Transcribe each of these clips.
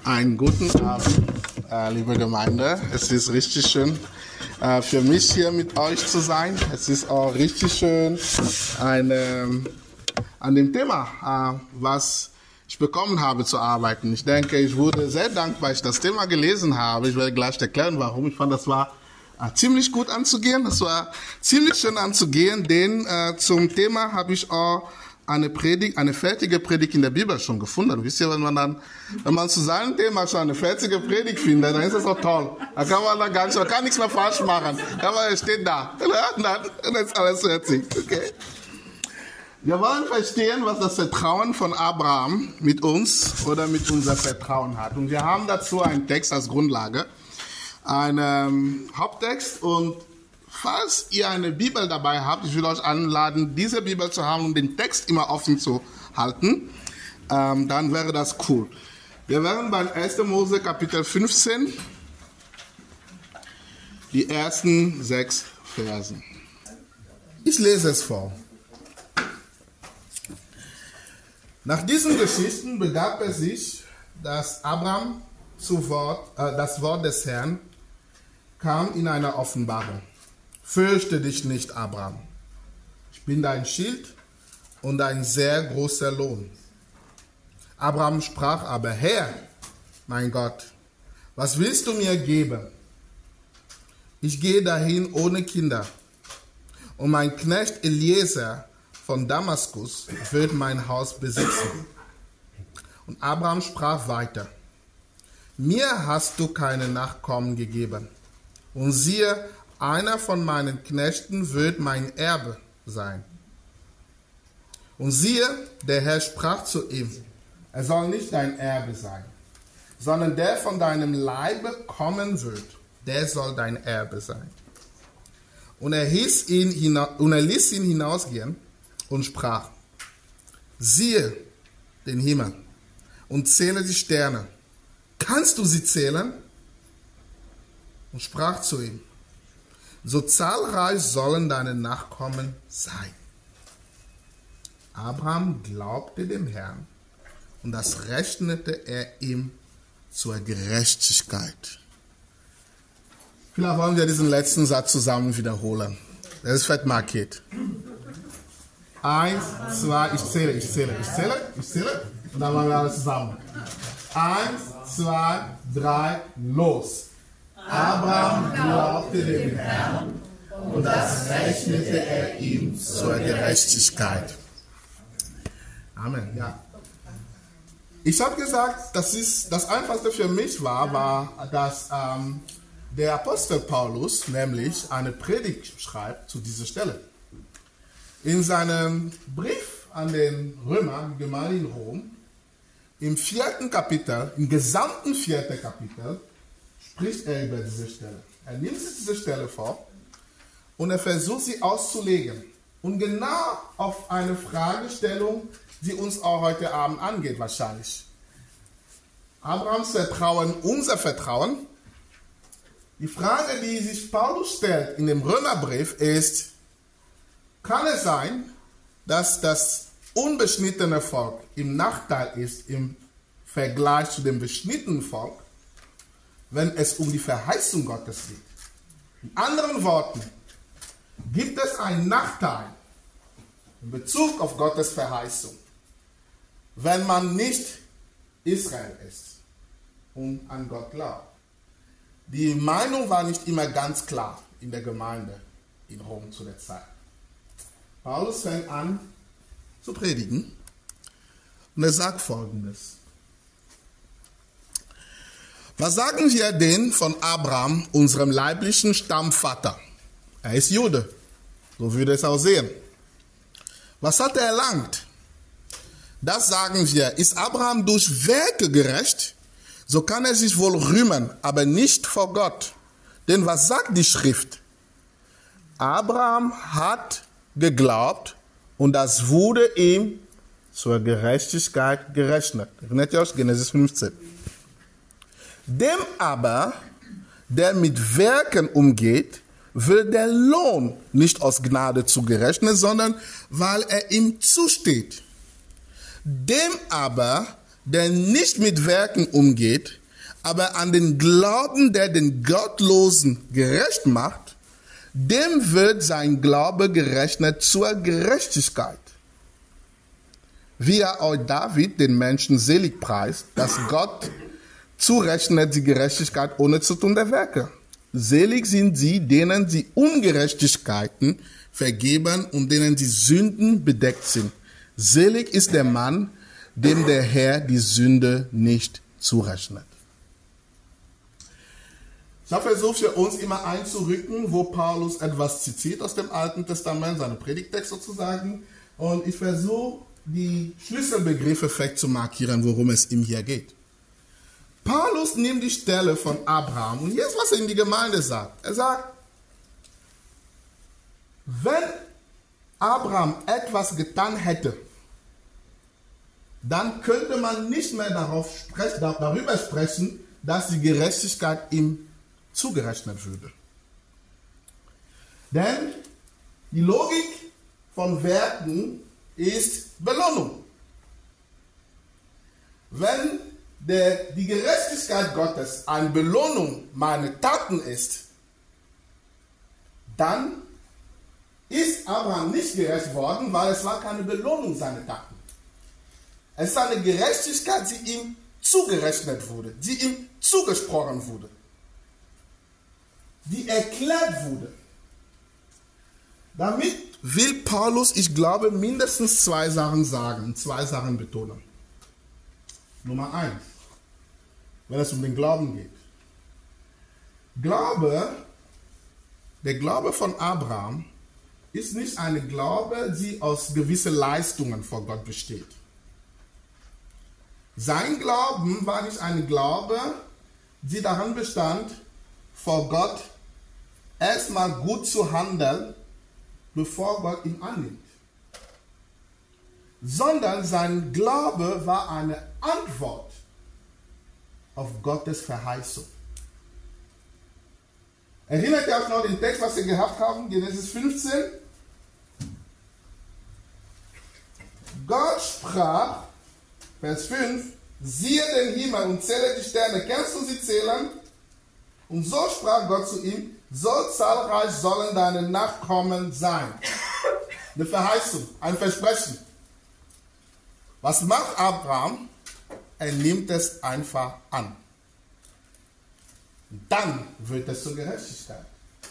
Einen guten Abend, liebe Gemeinde. Es ist richtig schön für mich hier mit euch zu sein. Es ist auch richtig schön an dem Thema, was ich bekommen habe, zu arbeiten. Ich denke, ich wurde sehr dankbar, als ich das Thema gelesen habe. Ich werde gleich erklären, warum. Ich fand, das war ziemlich gut anzugehen. Das war ziemlich schön anzugehen, denn zum Thema habe ich auch eine fertige Predigt in der Bibel schon gefunden. Wisst ihr, wenn man zu seinem Thema schon eine fertige Predigt findet, dann ist das auch toll. Da kann man man kann nichts mehr falsch machen. Es steht da. Dann ist alles fertig. Okay. Wir wollen verstehen, was das Vertrauen von Abraham mit uns oder mit unser Vertrauen hat. Und wir haben dazu einen Text als Grundlage, einen Haupttext. Und falls ihr eine Bibel dabei habt, ich will euch einladen, diese Bibel zu haben und den Text immer offen zu halten, dann wäre das cool. Wir wären beim 1. Mose Kapitel 15, die ersten 6 Versen. Ich lese es vor. Nach diesen Geschichten begab es sich, dass Abraham das Wort des Herrn kam in einer Offenbarung. Fürchte dich nicht, Abraham. Ich bin dein Schild und ein sehr großer Lohn. Abraham sprach aber: Herr, mein Gott, was willst du mir geben? Ich gehe dahin ohne Kinder, und mein Knecht Eliezer von Damaskus wird mein Haus besitzen. Und Abraham sprach weiter: Mir hast du keine Nachkommen gegeben, und siehe, einer von meinen Knechten wird mein Erbe sein. Und siehe, der Herr sprach zu ihm: Er soll nicht dein Erbe sein, sondern der von deinem Leibe kommen wird, der soll dein Erbe sein. Und er ließ ihn hinausgehen und sprach: Siehe den Himmel und zähle die Sterne. Kannst du sie zählen? Und sprach zu ihm: So zahlreich sollen deine Nachkommen sein. Abraham glaubte dem Herrn, und das rechnete er ihm zur Gerechtigkeit. Vielleicht wollen wir diesen letzten Satz zusammen wiederholen. Das ist fett markiert. 1, 2, ich zähle. Und dann machen wir alles zusammen. 1, 2, 3, los. Abraham glaubte dem Herrn, und das rechnete er ihm zur Gerechtigkeit. Amen. Ja. Ich habe gesagt, das Einfachste für mich war, dass der Apostel Paulus nämlich eine Predigt schreibt zu dieser Stelle. In seinem Brief an den Römer, die Gemeinde in Rom, im 4. Kapitel, im gesamten 4. Kapitel, spricht er über diese Stelle. Er nimmt sich diese Stelle vor und er versucht, sie auszulegen. Und genau auf eine Fragestellung, die uns auch heute Abend angeht wahrscheinlich. Abrahams Vertrauen, unser Vertrauen. Die Frage, die sich Paulus stellt in dem Römerbrief ist: Kann es sein, dass das unbeschnittene Volk im Nachteil ist im Vergleich zu dem beschnittenen Volk, wenn es um die Verheißung Gottes geht? In anderen Worten, gibt es einen Nachteil in Bezug auf Gottes Verheißung, wenn man nicht Israel ist und an Gott glaubt? Die Meinung war nicht immer ganz klar in der Gemeinde in Rom zu der Zeit. Paulus fängt an zu predigen und er sagt Folgendes: Was sagen wir denn von Abraham, unserem leiblichen Stammvater? Er ist Jude, so würde es aussehen. Was hat er erlangt? Das sagen wir: Ist Abraham durch Werke gerecht, so kann er sich wohl rühmen, aber nicht vor Gott. Denn was sagt die Schrift? Abraham hat geglaubt, und das wurde ihm zur Gerechtigkeit gerechnet. Erinnert ihr euch? Genesis 15. Dem aber, der mit Werken umgeht, wird der Lohn nicht aus Gnade zugerechnet, sondern weil er ihm zusteht. Dem aber, der nicht mit Werken umgeht, aber an den Glauben, der den Gottlosen gerecht macht, dem wird sein Glaube gerechnet zur Gerechtigkeit. Wie er auch David den Menschen selig preist, dass Gott zurechnet die Gerechtigkeit ohne zu tun der Werke. Selig sind sie, denen die Ungerechtigkeiten vergeben und denen die Sünden bedeckt sind. Selig ist der Mann, dem der Herr die Sünde nicht zurechnet. Ich habe versucht, für uns immer einzurücken, wo Paulus etwas zitiert aus dem Alten Testament, seine Predigttext sozusagen. Und ich versuche, die Schlüsselbegriffe wegzumarkieren, worum es ihm hier geht. Paulus nimmt die Stelle von Abraham und hier ist, was er in die Gemeinde sagt. Er sagt, wenn Abraham etwas getan hätte, dann könnte man nicht mehr darüber sprechen, dass die Gerechtigkeit ihm zugerechnet würde. Denn die Logik von Werken ist Belohnung. Wenn die Gerechtigkeit Gottes eine Belohnung meiner Taten ist, dann ist Abraham nicht gerecht worden, weil es war keine Belohnung seiner Taten. Es ist eine Gerechtigkeit, die ihm zugerechnet wurde, die ihm zugesprochen wurde, die erklärt wurde. Damit will Paulus, ich glaube, mindestens zwei Sachen sagen, zwei Sachen betonen. Nummer 1, wenn es um den Glauben geht. Der Glaube von Abraham ist nicht eine Glaube, die aus gewissen Leistungen vor Gott besteht. Sein Glauben war nicht eine Glaube, die daran bestand, vor Gott erstmal gut zu handeln, bevor Gott ihn annimmt. Sondern sein Glaube war eine Antwort auf Gottes Verheißung. Erinnert ihr euch noch den Text, was wir gehabt haben, Genesis 15? Gott sprach, Vers 5, siehe den Himmel und zähle die Sterne, kannst du sie zählen? Und so sprach Gott zu ihm, so zahlreich sollen deine Nachkommen sein. Eine Verheißung, ein Versprechen. Was macht Abraham? Er nimmt es einfach an. Dann wird es zur Gerechtigkeit.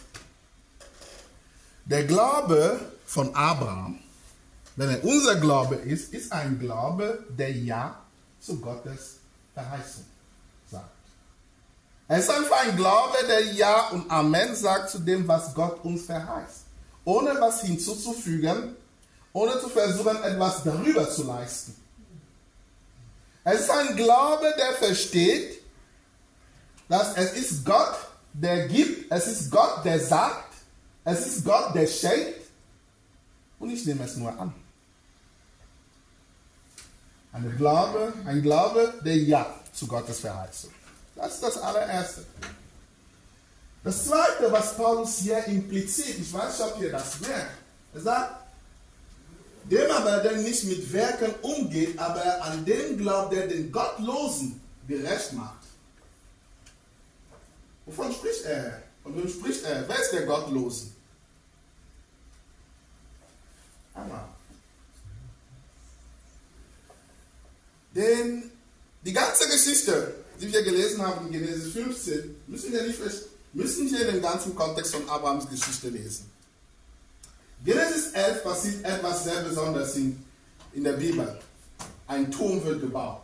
Der Glaube von Abraham, wenn er unser Glaube ist ein Glaube, der Ja zu Gottes Verheißung sagt. Es ist einfach ein Glaube, der Ja und Amen sagt zu dem, was Gott uns verheißt. Ohne was hinzuzufügen, ohne zu versuchen, etwas darüber zu leisten. Es ist ein Glaube, der versteht, dass es ist Gott, der gibt, es ist Gott, der sagt, es ist Gott, der schenkt und ich nehme es nur an. Ein Glaube, der Ja zu Gottes Verheißung. Das ist das allererste. Das zweite, was Paulus hier impliziert, ich weiß nicht, ob ihr das merkt, er sagt, dem aber, der nicht mit Werken umgeht, aber an den glaubt, der den Gottlosen gerecht macht. Wovon spricht er? Von wem spricht er? Wer ist der Gottlose? Hammer. Denn die ganze Geschichte, die wir gelesen haben in Genesis 15, müssen wir den ganzen Kontext von Abrahams Geschichte lesen. Genesis 11 passiert etwas sehr Besonderes in der Bibel. Ein Turm wird gebaut.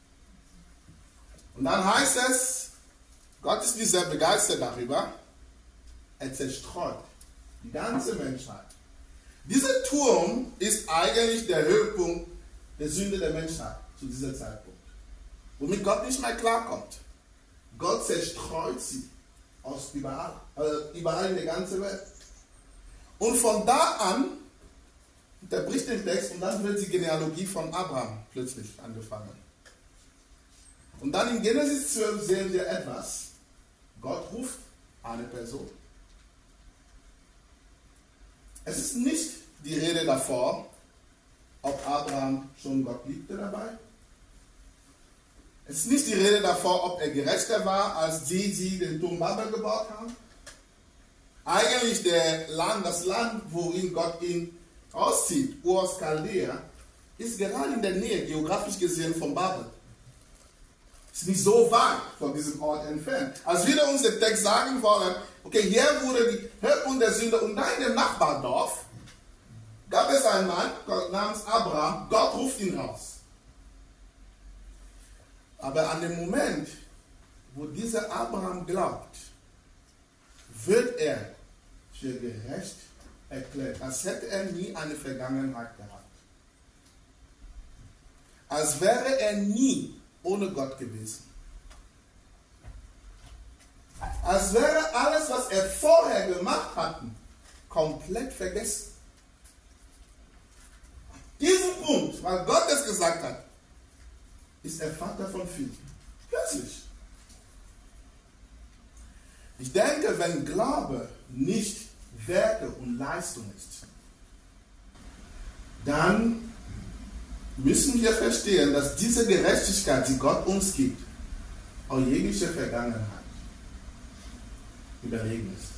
Und dann heißt es, Gott ist nicht sehr begeistert darüber, er zerstreut die ganze Menschheit. Dieser Turm ist eigentlich der Höhepunkt der Sünde der Menschheit zu diesem Zeitpunkt. Womit Gott nicht mehr klarkommt. Gott zerstreut sie aus überall in der ganzen Welt. Und von da an unterbricht den Text und dann wird die Genealogie von Abraham plötzlich angefangen. Und dann in Genesis 12 sehen wir etwas. Gott ruft eine Person. Es ist nicht die Rede davor, ob Abraham schon Gott liebte dabei. Es ist nicht die Rede davon, ob er gerechter war, als sie den Turm Babel gebaut haben. Eigentlich das Land, worin Gott ihn auszieht, Ur aus Chaldea, ist gerade in der Nähe, geografisch gesehen, von Babel. Ist nicht so weit von diesem Ort entfernt. Als wir uns den Text sagen wollen, okay, hier wurde die Höhepunkt der Sünde und da in dem Nachbardorf gab es einen Mann namens Abraham, Gott ruft ihn raus. Aber an dem Moment, wo dieser Abraham glaubt, wird er für gerecht erklärt, als hätte er nie eine Vergangenheit gehabt. Als wäre er nie ohne Gott gewesen. Als wäre alles, was er vorher gemacht hatte, komplett vergessen. Diesen Punkt, weil Gott es gesagt hat, ist er Vater von vielen. Plötzlich. Ich denke, wenn Glaube nicht Werke und Leistung ist, dann müssen wir verstehen, dass diese Gerechtigkeit, die Gott uns gibt, auch jegliche Vergangenheit überlegen ist.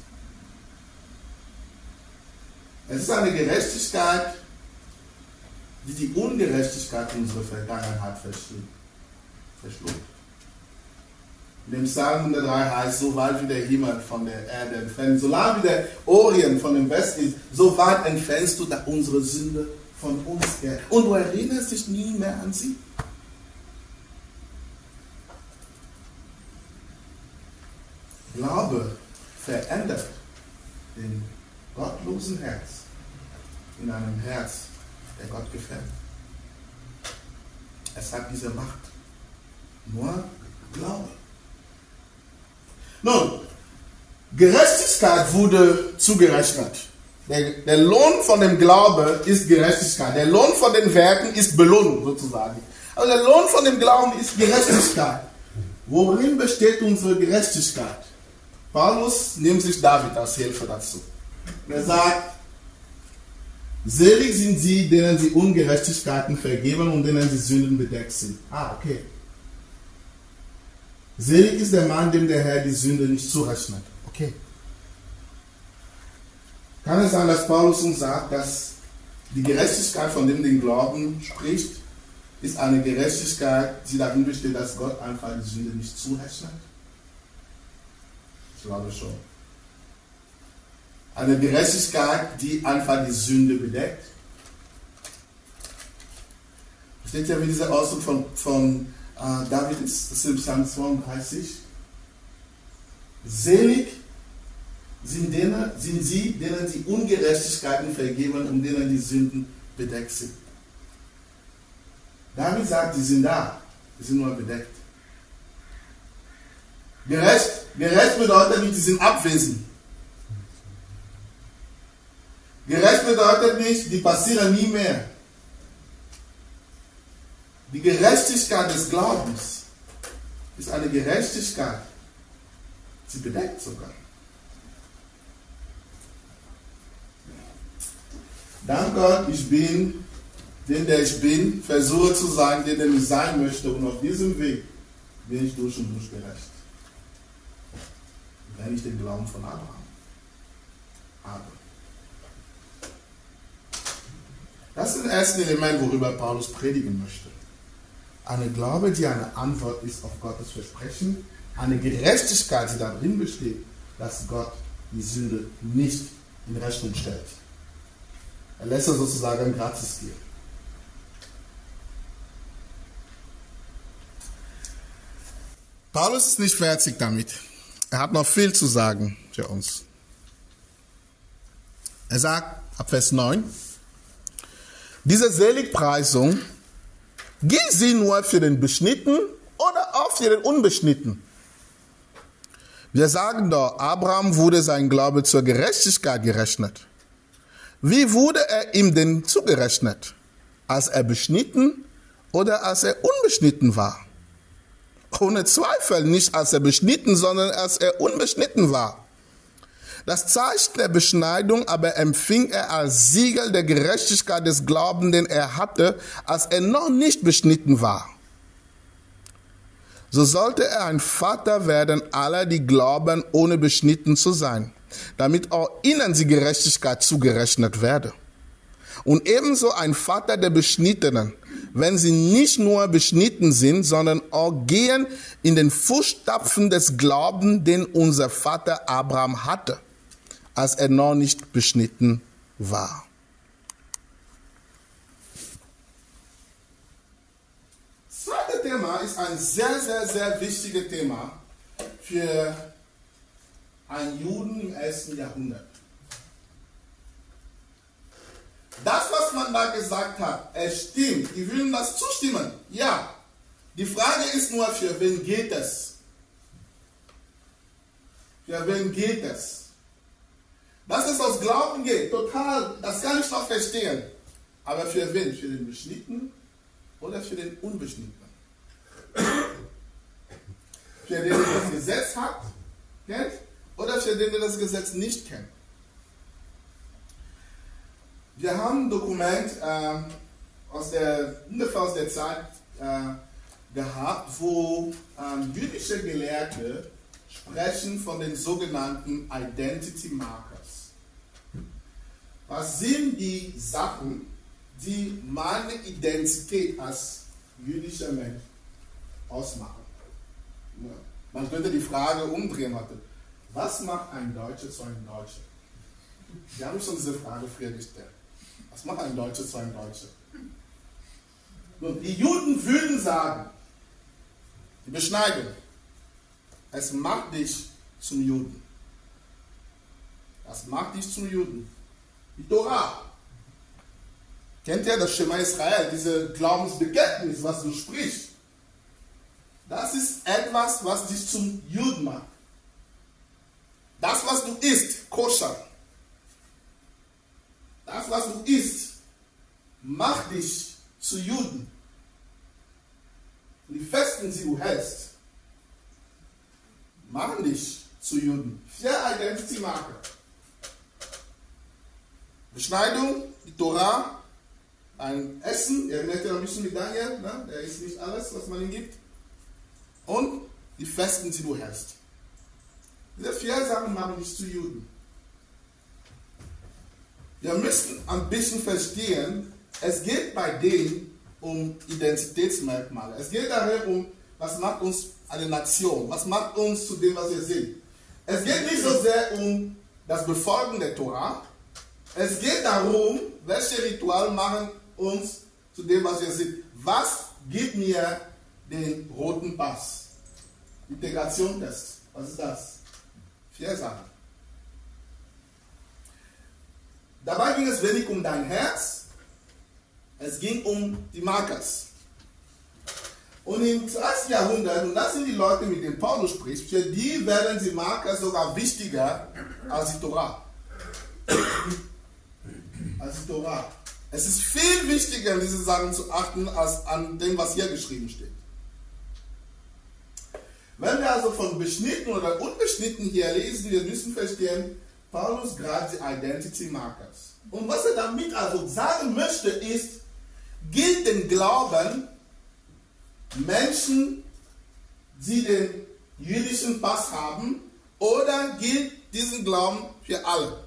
Es ist eine Gerechtigkeit, die die Ungerechtigkeit unserer Vergangenheit verschluckt. In dem Psalm 103 heißt, so weit wie der Himmel von der Erde entfernt, so lang wie der Orient von dem Westen ist, so weit entfernst du unsere Sünde von uns her. Und du erinnerst dich nie mehr an sie. Glaube verändert den gottlosen Herz in einem Herz, der Gott gefällt. Es hat diese Macht. Nur Glaube. Nun, Gerechtigkeit wurde zugerechnet. Der Lohn von dem Glaube ist Gerechtigkeit. Der Lohn von den Werken ist Belohnung sozusagen. Aber der Lohn von dem Glauben ist Gerechtigkeit. Worin besteht unsere Gerechtigkeit? Paulus nimmt sich David als Hilfe dazu. Er sagt, selig sind sie, denen die Ungerechtigkeiten vergeben und denen die Sünden bedeckt sind. Okay. Selig ist der Mann, dem der Herr die Sünde nicht zurechnet. Okay. Kann es sein, dass Paulus uns sagt, dass die Gerechtigkeit, von dem den Glauben spricht, ist eine Gerechtigkeit, die darin besteht, dass Gott einfach die Sünde nicht zurechnet? Ich glaube schon. Eine Gerechtigkeit, die einfach die Sünde bedeckt. Steht ja, wie dieser Ausdruck von David ist, das ist im Psalm 32. Selig sind sie, denen die Ungerechtigkeiten vergeben und denen die Sünden bedeckt sind. David sagt, die sind da, die sind nur bedeckt. Gerecht bedeutet nicht, die sind abwesend. Gerecht bedeutet nicht, die passieren nie mehr. Die Gerechtigkeit des Glaubens ist eine Gerechtigkeit, sie bedeckt sogar. Dank Gott, ich bin, der ich bin, versuche zu sein, der ich sein möchte, und auf diesem Weg bin ich durch und durch gerecht. Wenn ich den Glauben von Abraham habe. Das ist das erste Element, worüber Paulus predigen möchte. Eine Glaube, die eine Antwort ist auf Gottes Versprechen. Eine Gerechtigkeit, die darin besteht, dass Gott die Sünde nicht in Rechnung stellt. Er lässt es sozusagen gratis gehen. Paulus ist nicht fertig damit. Er hat noch viel zu sagen für uns. Er sagt ab Vers 9, diese Seligpreisung, gilt sie nur für den Beschnitten oder auch für den Unbeschnitten? Wir sagen doch, Abraham wurde sein Glaube zur Gerechtigkeit gerechnet. Wie wurde er ihm denn zugerechnet? Als er beschnitten oder als er unbeschnitten war? Ohne Zweifel nicht als er beschnitten, sondern als er unbeschnitten war. Das Zeichen der Beschneidung aber empfing er als Siegel der Gerechtigkeit des Glaubens, den er hatte, als er noch nicht beschnitten war. so sollte er ein Vater werden aller, die glauben, ohne beschnitten zu sein, damit auch ihnen die Gerechtigkeit zugerechnet werde. Und ebenso ein Vater der Beschnittenen, wenn sie nicht nur beschnitten sind, sondern auch gehen in den Fußstapfen des Glaubens, den unser Vater Abraham hatte, als er noch nicht beschnitten war. Das zweite Thema ist ein sehr, sehr, sehr wichtiges Thema für einen Juden im 1. Jahrhundert. Das, was man da gesagt hat, es stimmt. Die würden das zustimmen. Ja. Die Frage ist nur, für wen geht es? Für wen geht es? Dass es aus Glauben geht, total, das kann ich noch verstehen. Aber für wen? Für den Beschnittenen oder für den Unbeschnittenen? Für den, der das Gesetz hat, kennt, oder für den, der das Gesetz nicht kennt? Wir haben ein Dokument ungefähr aus der Zeit gehabt, wo jüdische Gelehrte sprechen von den sogenannten Identity Markers. Was sind die Sachen, die meine Identität als jüdischer Mensch ausmachen? Ja. Man könnte die Frage umdrehen. Was macht ein Deutscher zu einem Deutschen? Wir haben schon diese Frage früher gestellt. Was macht ein Deutscher zu einem Deutschen? Nun, die Juden würden sagen, die Beschneidung, es macht dich zum Juden. Das macht dich zum Juden. Die Torah. Kennt ihr das Schema Israel, diese Glaubensbekenntnis, was du sprichst? Das ist etwas, was dich zum Juden macht. Das, was du isst, koscher. Das, was du isst, macht dich zu Juden. Und die Festen, die du hältst, machen dich zu Juden. 4 Identity Marker. Beschneidung, die Torah, ein Essen, ihr erinnert euch ein bisschen mit Daniel, ne? Der isst nicht alles, was man ihm gibt. Und die Festen, die du hältst. Diese 4 Sachen machen dich zu Juden. Wir müssen ein bisschen verstehen, es geht bei denen um Identitätsmerkmale. Es geht darum, was macht uns eine Nation, was macht uns zu dem, was wir sind. Es geht nicht so sehr um das Befolgen der Torah. Es geht darum, welche Rituale machen uns zu dem, was wir sind. Was gibt mir den roten Pass? Integrationstest. Was ist das? 4 Sachen. Dabei ging es wenig um dein Herz, es ging um die Markers. Und im 1. Jahrhundert, und das sind die Leute, mit denen Paulus spricht, für die werden die Markers sogar wichtiger als die Torah. Als die Torah. Es ist viel wichtiger, an diese Sachen zu achten, als an dem, was hier geschrieben steht. Wenn wir also von beschnitten oder unbeschnitten hier lesen, wir müssen verstehen, Paulus greift die Identity Markers. Und was er damit also sagen möchte, ist, gilt den Glauben Menschen, die den jüdischen Pass haben, oder gilt diesen Glauben für alle?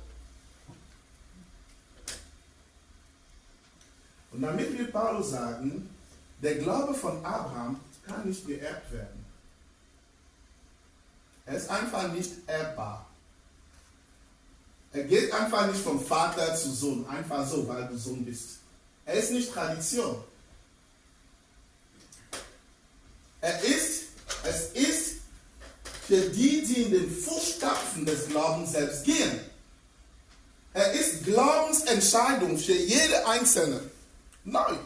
Und damit will Paulus sagen, der Glaube von Abraham kann nicht geerbt werden. Er ist einfach nicht erbbar. Er geht einfach nicht vom Vater zu Sohn, einfach so, weil du Sohn bist. Er ist nicht Tradition. Es ist für die, die in den Fußstapfen des Glaubens selbst gehen. Er ist Glaubensentscheidung für jede Einzelne. Neu.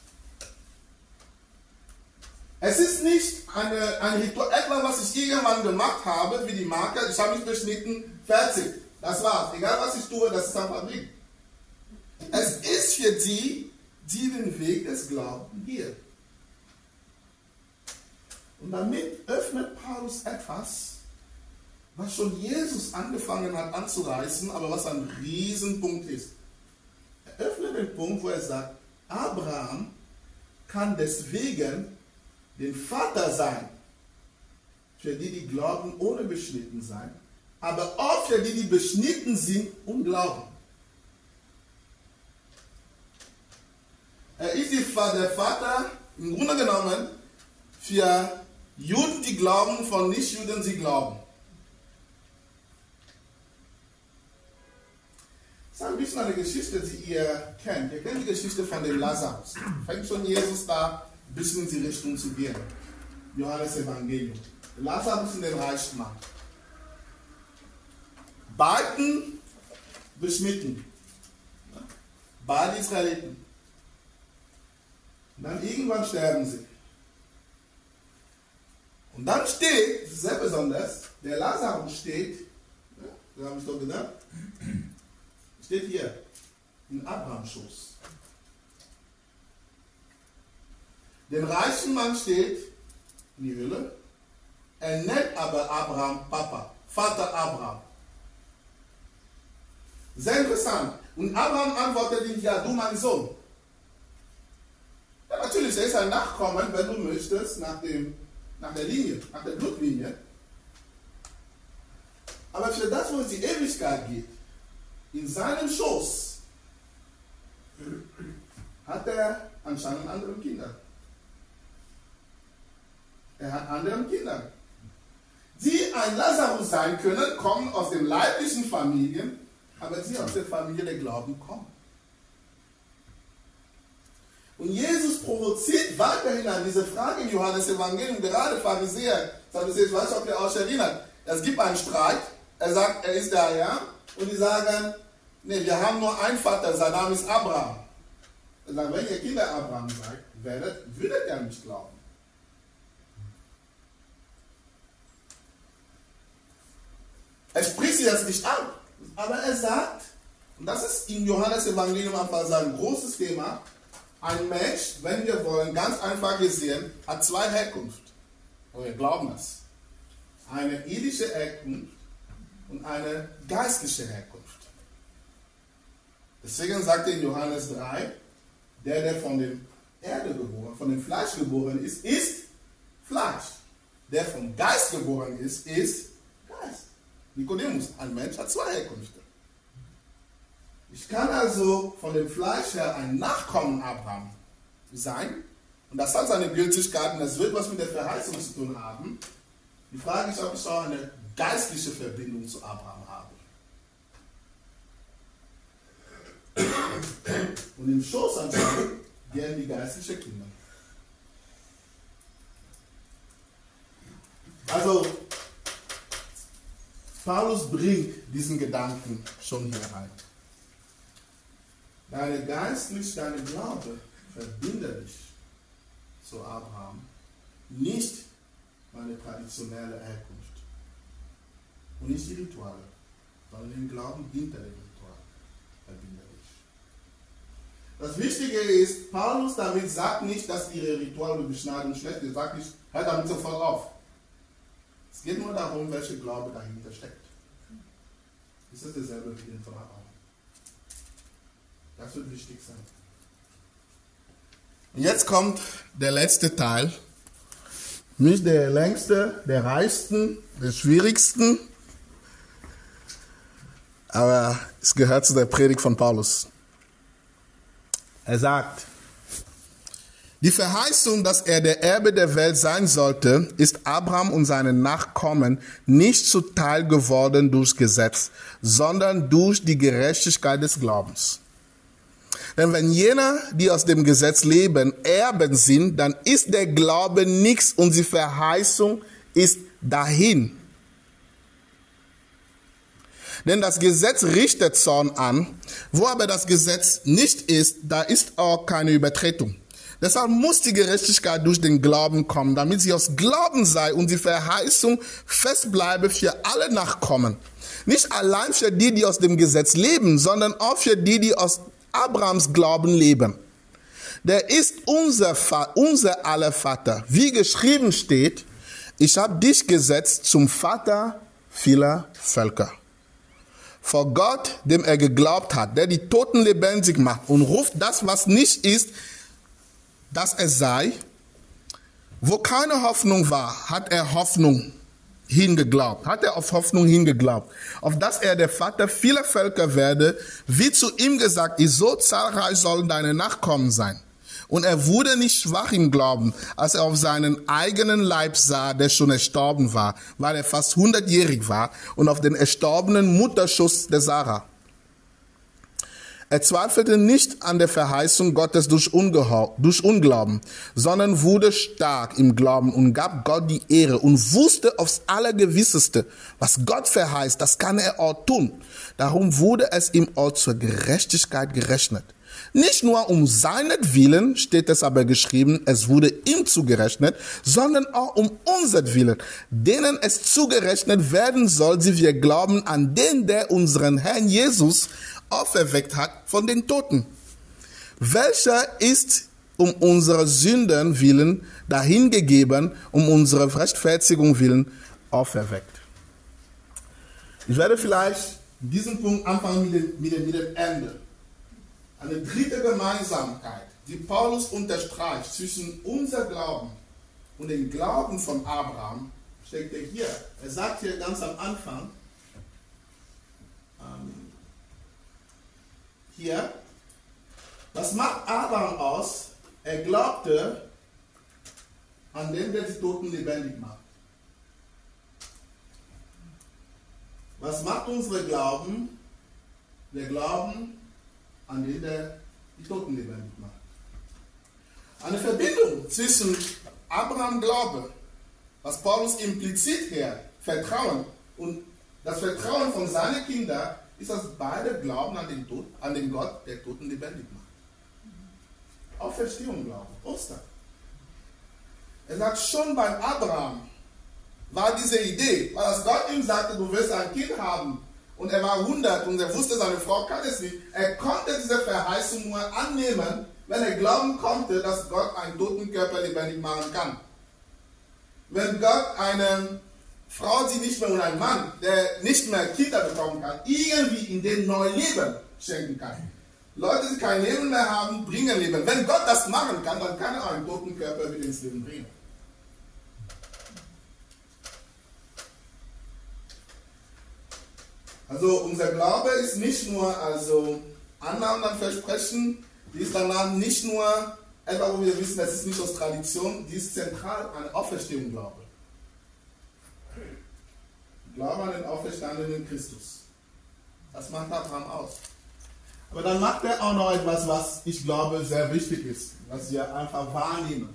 Es ist nicht ein Ritual, etwas, was ich irgendwann gemacht habe, wie die Marker, ich habe mich beschnitten, fertig. Das war's. Egal was ich tue, das ist einfach Weg. Es ist für die, die den Weg des Glaubens gehen. Und damit öffnet Paulus etwas, was schon Jesus angefangen hat anzureißen, aber was ein Riesenpunkt ist. Er öffnet den Punkt, wo er sagt, Abraham kann deswegen den Vater sein für die, die glauben, ohne beschnitten sein, aber auch für die, die beschnitten sind und glauben. Er ist der Vater, im Grunde genommen, für Juden, die glauben, von Nichtjuden, die glauben. Das ist ein bisschen eine Geschichte, die ihr kennt. Ihr kennt die Geschichte von dem Lazarus. Fängt schon Jesus da ein bisschen in die Richtung zu gehen. Johannes Evangelium. Lazarus und den reichen Mann. Beiden beschnitten. Beide Israeliten. Und dann irgendwann sterben sie. Und dann steht, das ist sehr besonders, der Lazarus steht, da habe ich doch gedacht, steht hier, in Abrahams Schoß. Den reichen Mann steht in die Höhle, er nennt aber Abraham Papa, Vater Abraham. Sehr interessant. Und Abraham antwortet ihm, ja, du mein Sohn. Ja, natürlich, er ist ein Nachkommen, wenn du möchtest, nach der Linie, nach der Blutlinie. Aber für das, wo es die Ewigkeit geht, in seinem Schoß, hat er anscheinend andere Kinder. Er hat andere Kinder. Die ein Lazarus sein können, kommen aus den leiblichen Familien, aber sie aus der Familie der Glauben kommen. Und Jesus provoziert weiterhin an diese Frage im Johannes Evangelium, gerade Pharisäer, ich weiß nicht, ob ihr euch erinnert, es gibt einen Streit, er sagt, er ist der Herr, und die sagen, nee, wir haben nur einen Vater, sein Name ist Abraham. Er sagt, wenn ihr Kinder Abraham seid, würdet ihr nicht glauben. Er spricht sie das nicht an, aber er sagt, und das ist im Johannes Evangelium einfach sein großes Thema, ein Mensch, wenn wir wollen, ganz einfach gesehen, hat zwei Herkunft. Und wir glauben das. Eine irdische Herkunft und eine geistliche Herkunft. Deswegen sagt er in Johannes 3, der von dem Erde geboren, von dem Fleisch geboren ist, ist Fleisch. Der vom Geist geboren ist Geist. Nikodemus, ein Mensch hat zwei Herkünfte. Ich kann also von dem Fleisch her ein Nachkommen Abraham sein. Und das hat seine Gültigkeit und das wird was mit der Verheißung zu tun haben. Die Frage ist, ob ich auch eine geistliche Verbindung zu Abraham habe. Und im Schoß anscheinend gehen die geistlichen Kinder. Also, Paulus bringt diesen Gedanken schon hier rein. Deine Glaube verbindet dich zu Abraham, nicht meine traditionelle Herkunft. Und nicht die Rituale, sondern den Glauben hinter dem Ritual verbindet dich. Das Wichtige ist, Paulus damit sagt nicht, dass ihre Rituale beschneiden schlecht ist. Er sagt nicht, hört damit sofort auf. Es geht nur darum, welcher Glaube dahinter steckt. Ist das derselbe wie den von Abraham? Das wird wichtig sein. Und jetzt kommt der letzte Teil. Nicht der längste, der reichsten, der schwierigsten. Aber es gehört zu der Predigt von Paulus. Er sagt, die Verheißung, dass er der Erbe der Welt sein sollte, ist Abraham und seinen Nachkommen nicht zuteil geworden durch Gesetz, sondern durch die Gerechtigkeit des Glaubens. Denn wenn jene, die aus dem Gesetz leben, Erben sind, dann ist der Glaube nichts und die Verheißung ist dahin. Denn das Gesetz richtet Zorn an, wo aber das Gesetz nicht ist, da ist auch keine Übertretung. Deshalb muss die Gerechtigkeit durch den Glauben kommen, damit sie aus Glauben sei und die Verheißung fest bleibe für alle Nachkommen. Nicht allein für die, die aus dem Gesetz leben, sondern auch für die, die aus Abrahams Glauben leben. Der ist unser aller Vater. Wie geschrieben steht, ich habe dich gesetzt zum Vater vieler Völker. Vor Gott, dem er geglaubt hat, der die Toten lebendig macht und ruft das, was nicht ist, dass es sei. Wo keine Hoffnung war, hat er Hoffnung hingeglaubt, hat er auf Hoffnung hingeglaubt, auf dass er der Vater vieler Völker werde, wie zu ihm gesagt ist, so zahlreich sollen deine Nachkommen sein. Und er wurde nicht schwach im Glauben, als er auf seinen eigenen Leib sah, der schon erstorben war, weil er fast 100-jährig war, und auf den erstorbenen Mutterschoß der Sarah. Er zweifelte nicht an der Verheißung Gottes durch Unglauben, sondern wurde stark im Glauben und gab Gott die Ehre und wusste aufs Allergewisseste, was Gott verheißt, das kann er auch tun. Darum wurde es ihm auch zur Gerechtigkeit gerechnet. Nicht nur um seinetwillen, steht es aber geschrieben, es wurde ihm zugerechnet, sondern auch um unsertwillen, denen es zugerechnet werden soll, sie wir glauben an den, der unseren Herrn Jesus auferweckt hat von den Toten, welcher ist um unsere Sünden willen dahingegeben, um unsere Rechtfertigung willen auferweckt. Ich werde vielleicht diesen Punkt anfangen mit dem Ende. Eine dritte Gemeinsamkeit, die Paulus unterstreicht zwischen unser Glauben und dem Glauben von Abraham, steckt er hier. Er sagt hier ganz am Anfang, hier, was macht Abraham aus? Er glaubte an den, der die Toten lebendig macht. Was macht unsere Glauben? Wir glauben an den, der die Toten lebendig macht. Eine Verbindung zwischen Abraham Glaube, was Paulus implizit hier, Vertrauen, und das Vertrauen von seinen Kindern, ist, dass beide glauben an den Gott, der Toten lebendig macht. Auferstehung glauben, Ostern. Er sagt, schon beim Abraham war diese Idee, weil als Gott ihm sagte, du wirst ein Kind haben, und er war 100 und er wusste, seine Frau kann es nicht, er konnte diese Verheißung nur annehmen, wenn er glauben konnte, dass Gott einen toten Körper lebendig machen kann. Wenn Gott eine Frau, die nicht mehr, und ein Mann, der nicht mehr Kinder bekommen kann, irgendwie in dem neuen Leben schenken kann. Leute, die kein Leben mehr haben, bringen Leben. Wenn Gott das machen kann, dann kann er auch einen toten Körper wieder ins Leben bringen. Also unser Glaube ist nicht nur Annahmen und Versprechen, die ist danach nicht nur etwas, wo wir wissen, das ist nicht aus Tradition, die ist zentral an Auferstehung Glaube. Glaube an den auferstandenen Christus. Das macht Abraham aus. Aber dann macht er auch noch etwas, was ich glaube sehr wichtig ist, was wir einfach wahrnehmen.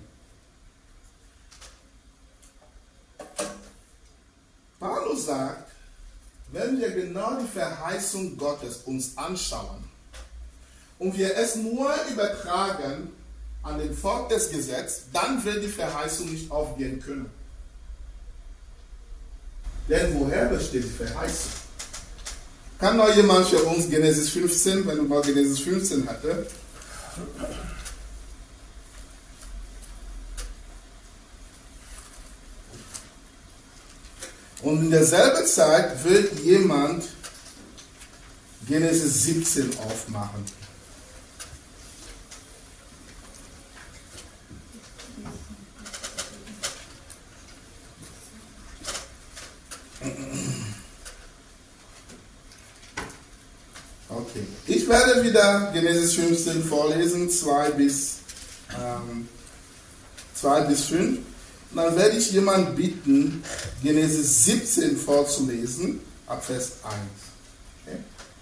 Paulus sagt, wenn wir genau die Verheißung Gottes uns anschauen und wir es nur übertragen an den Volk des Gesetzes, dann wird die Verheißung nicht aufgehen können. Denn woher besteht die Verheißung? Kann noch jemand für uns Genesis 15, wenn du mal Genesis 15 hatte? Und in derselben Zeit wird jemand Genesis 17 aufmachen. Okay. Ich werde wieder Genesis 15 vorlesen, 2 bis 5. Und dann werde ich jemanden bitten, Genesis 17 vorzulesen, ab Vers 1. Okay.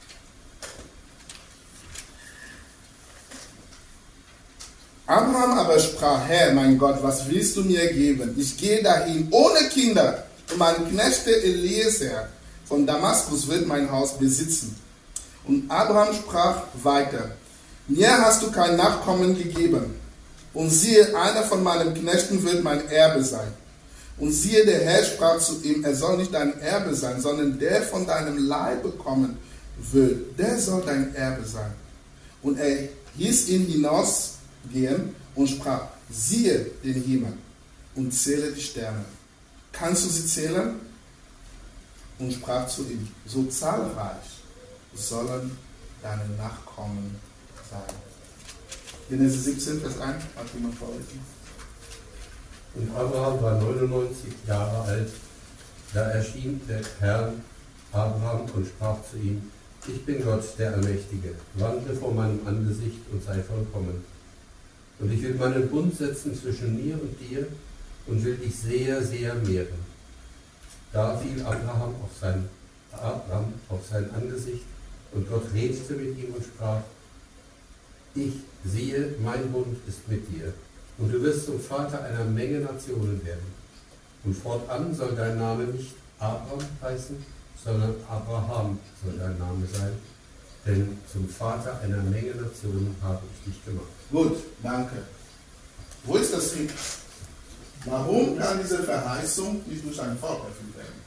Abraham aber sprach, Herr, mein Gott, was willst du mir geben? Ich gehe dahin ohne Kinder, und mein Knecht Eliezer von Damaskus wird mein Haus besitzen. Und Abraham sprach weiter, mir hast du kein Nachkommen gegeben. Und siehe, einer von meinen Knechten wird mein Erbe sein. Und siehe, der Herr sprach zu ihm, er soll nicht dein Erbe sein, sondern der von deinem Leibe kommen wird, der soll dein Erbe sein. Und er hieß ihn hinausgehen und sprach, siehe den Himmel und zähle die Sterne. Kannst du sie zählen? Und sprach zu ihm, so zahlreich sollen deine Nachkommen sein. Genesis 17, Vers 1, hat jemand vorgelesen? Und Abraham war 99 Jahre alt, Da erschien der Herr Abraham und sprach zu ihm: Ich bin Gott, der Allmächtige, wandle vor meinem Angesicht und sei vollkommen. Und ich will meinen Bund setzen zwischen mir und dir und will dich sehr, sehr mehren. Da fiel Abraham auf sein Angesicht, und Gott redete mit ihm und sprach: Ich siehe, mein Bund ist mit dir, und du wirst zum Vater einer Menge Nationen werden. Und fortan soll dein Name nicht Abraham heißen, sondern Abraham soll dein Name sein, denn zum Vater einer Menge Nationen habe ich dich gemacht. Gut, danke. Wo ist das Kind? Warum kann diese Verheißung nicht durch ein Volk erfüllt werden?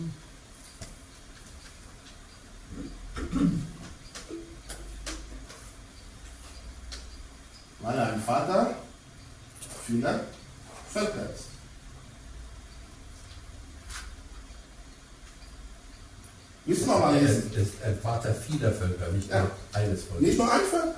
Weil er ein Vater vieler Völker ist. Müssen wir mal lesen. Er ist ein Vater vieler Völker, nicht nur eines Volkes. Nicht nur ein Volk?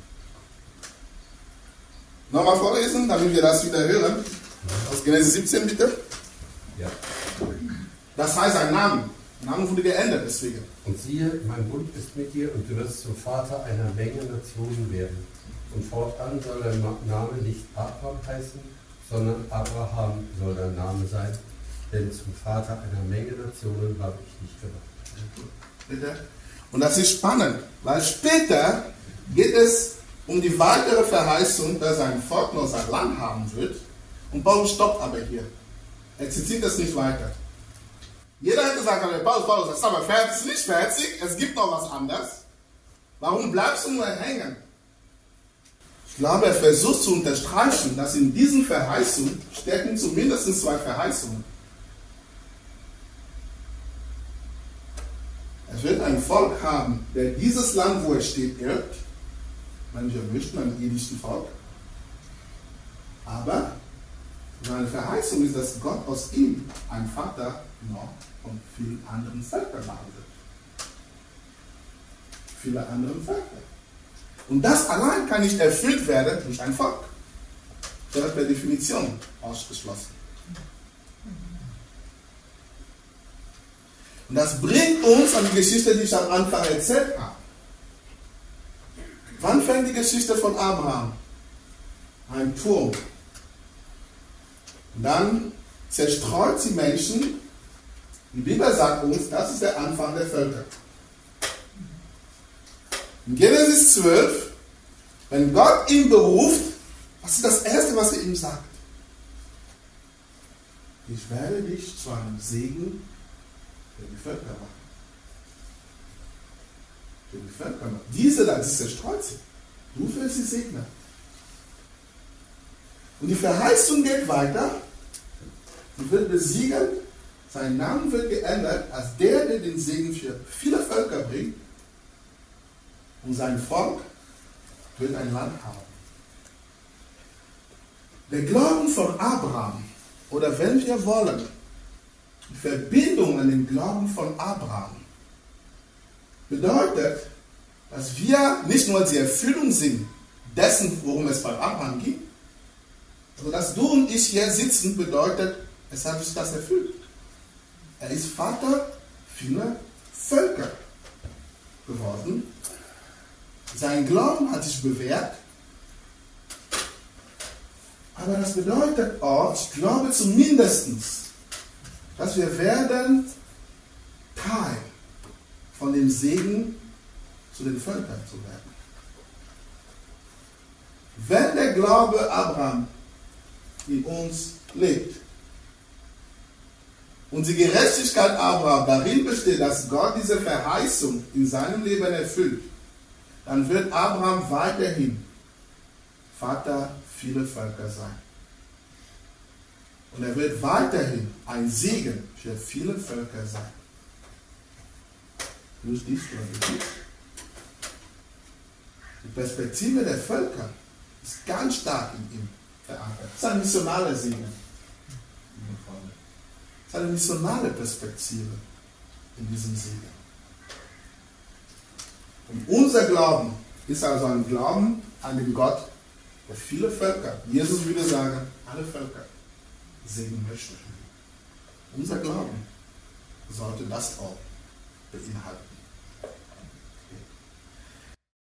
Nochmal vorlesen, damit wir das wieder hören. Aus Genesis 17 bitte. Ja. Das heißt ein Name. Der Name wurde geändert deswegen. Und siehe, mein Bund ist mit dir, und du wirst zum Vater einer Menge Nationen werden. Und fortan soll dein Name nicht Abraham heißen, sondern Abraham soll dein Name sein, denn zum Vater einer Menge Nationen habe ich dich gemacht. Bitte. Und das ist spannend, weil später geht es um die weitere Verheißung, dass ein Volk noch sein Land haben wird. Und Paulus stoppt aber hier. Er zitiert das nicht weiter. Jeder hätte gesagt, Paulus, das ist aber fertig, ist nicht fertig, es gibt noch was anderes. Warum bleibst du nur hängen? Ich glaube, er versucht zu unterstreichen, dass in diesen Verheißungen stecken zumindest zwei Verheißungen. Es wird ein Volk haben, der dieses Land, wo es steht, erbt, wenn wir möchten, ein jüdischen Volk. Aber seine Verheißung ist, dass Gott aus ihm ein Vater noch von vielen anderen Völkern machen wird. Viele andere Völker. Und das allein kann nicht erfüllt werden durch ein Volk. Das wird per Definition ausgeschlossen. Und das bringt uns an die Geschichte, die ich am Anfang erzählt habe. Wann fängt die Geschichte von Abraham? Ein Turm. Und dann zerstreut sie Menschen. Die Bibel sagt uns, das ist der Anfang der Völker. In Genesis 12, wenn Gott ihn beruft, was ist das Erste, was er ihm sagt? Ich werde dich zu einem Segen für die Völker machen. Für die Völker machen. Diese da, sie zerstreut sie. Du wirst sie segnen. Und die Verheißung geht weiter. Sie wird besiegen. Sein Name wird geändert als der den Segen für viele Völker bringt. Und sein Volk wird ein Land haben. Der Glauben von Abraham, oder wenn wir wollen, die Verbindung an den Glauben von Abraham, bedeutet, dass wir nicht nur die Erfüllung sind dessen, worum es bei Abraham ging, also dass du und ich hier sitzen, bedeutet, es hat sich das erfüllt. Er ist Vater vieler Völker geworden. Sein Glauben hat sich bewährt. Aber das bedeutet auch, ich glaube zumindest, dass wir werden Teil von dem Segen zu den Völkern zu werden. Wenn der Glaube Abraham in uns lebt und die Gerechtigkeit Abraham darin besteht, dass Gott diese Verheißung in seinem Leben erfüllt, dann wird Abraham weiterhin Vater vieler Völker sein. Und er wird weiterhin ein Segen für viele Völker sein. Durch dich oder durch dich. Die Perspektive der Völker ist ganz stark in ihm verankert. Es ist ein missionaler Segen. Es ist eine missionale Perspektive in diesem Segen. Und unser Glauben ist also ein Glauben an den Gott, der viele Völker, Jesus würde sagen, alle Völker segnen möchte. Unser Glauben sollte das auch beinhalten.